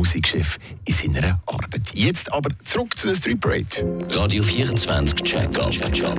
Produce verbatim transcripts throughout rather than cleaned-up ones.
Musikchef in seiner Arbeit. Jetzt aber zurück zu der Street Parade. Radio vierundzwanzig Check-up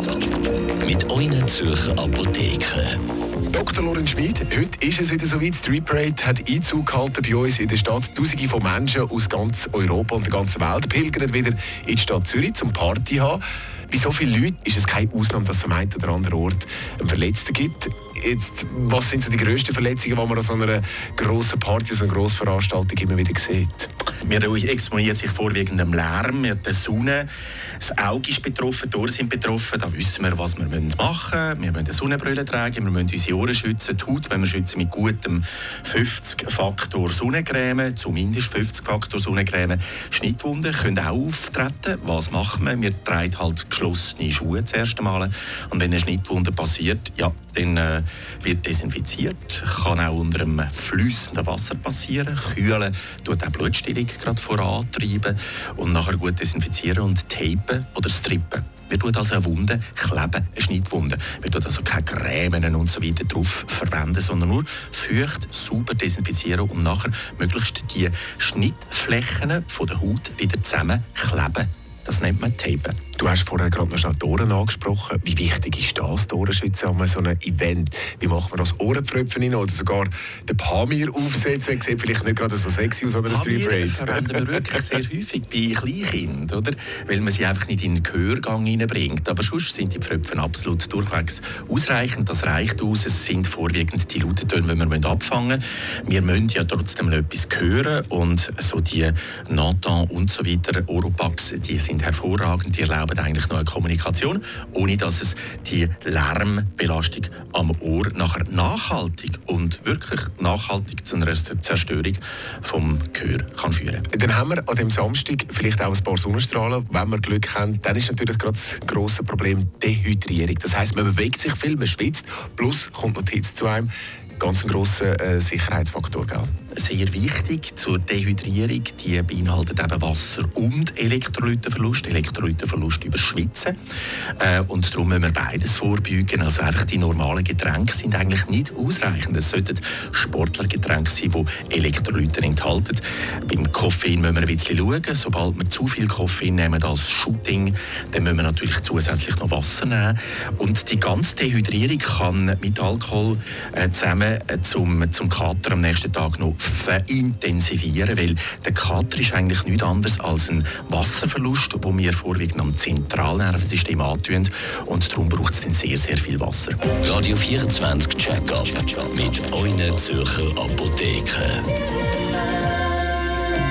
mit euren Zürcher Apotheken. Doktor Lorenz Schmid, heute ist es wieder so weit. Street Parade hat Einzug gehalten bei uns in der Stadt. Tausende von Menschen aus ganz Europa und der ganzen Welt pilgern wieder in die Stadt Zürich zum Party haben. Bei so vielen Leuten ist es keine Ausnahme, dass es am einen oder anderen Ort einen Verletzten gibt. Jetzt, was sind so die grössten Verletzungen, die man an so einer grossen Party, so einer grossen Veranstaltung immer wieder sieht? Wir exponieren sich vorwiegend dem Lärm, der Sonne. Das Auge ist betroffen, die Ohren sind betroffen. Da wissen wir, was wir machen müssen. Wir müssen eine Sonnenbrille tragen, wir müssen unsere Ohren schützen. Die Haut müssen wir schützen mit gutem fünfzig Faktor Sonnencreme, zumindest fünfzig Faktor Sonnencreme. Schnittwunden können auch auftreten. Was machen wir? Wir tragen halt geschlossene Schuhe das erste Mal. Und wenn eine Schnittwunde passiert, ja, dann äh, wird desinfiziert. Kann auch unter einem fließenden Wasser passieren. Kühlen tut auch Blutstillung gerade vorantreiben und nachher gut desinfizieren und tapen oder strippen. Wir tun also eine Wunde kleben, eine Schnittwunde. Wir tun also keine Cremen und so weiter drauf verwenden, sondern nur feucht, sauber desinfizieren und nachher möglichst die Schnittflächen von der Haut wieder zusammenkleben. Das nennt man Tapen. Du hast vorher gerade noch schnell die Ohren angesprochen. Wie wichtig ist das, die Ohrenschütze an so einem Event? Wie macht man das Ohrenpfröpfchen rein oder sogar den Pamir aufsetzen? Sieht vielleicht nicht gerade so sexy aus an einer Street Parade. Pamir verwenden wir wirklich sehr häufig bei Kleinkindern, oder? Weil man sie einfach nicht in den Gehörgang hineinbringt. Aber sonst sind die Pfröpfchen absolut durchwegs ausreichend. Das reicht aus. Es sind vorwiegend die lauten Töne, die wir abfangen müssen. Wir müssen ja trotzdem noch etwas hören. Und so die Nathan und so weiter, Oropax, die sind hervorragend. Die erlauben eigentlich noch eine Kommunikation, ohne dass es die Lärmbelastung am Ohr nachher nachhaltig und wirklich nachhaltig zu einer Zerstörung vom Gehör kann führen. Dann haben wir an dem Samstag vielleicht auch ein paar Sonnenstrahlen. Wenn wir Glück haben, dann ist natürlich gerade das grosse Problem Dehydrierung. Das heisst, man bewegt sich viel, man schwitzt, plus kommt noch die Hitze zu einem. Ganz ein grosser äh, Sicherheitsfaktor, gell? Sehr wichtig zur Dehydrierung, die beinhaltet eben Wasser- und Elektrolytenverlust. Elektrolytenverlust über Schwitzen. Äh, und darum müssen wir beides vorbeugen. Also einfach die normalen Getränke sind eigentlich nicht ausreichend. Es sollten Sportlergetränke sein, die Elektrolyten enthalten. Beim Koffein müssen wir ein bisschen schauen. Sobald wir zu viel Koffein nehmen als Shooting, dann müssen wir natürlich zusätzlich noch Wasser nehmen. Und die ganze Dehydrierung kann mit Alkohol äh, zusammen äh, zum, zum Kater am nächsten Tag noch intensivieren, weil der Kater ist eigentlich nichts anderes als ein Wasserverlust, den wir vorwiegend am Zentralnervensystem antun, und darum braucht es dann sehr, sehr viel Wasser. Radio vierundzwanzig Check-up mit euren Zürcher Apotheken.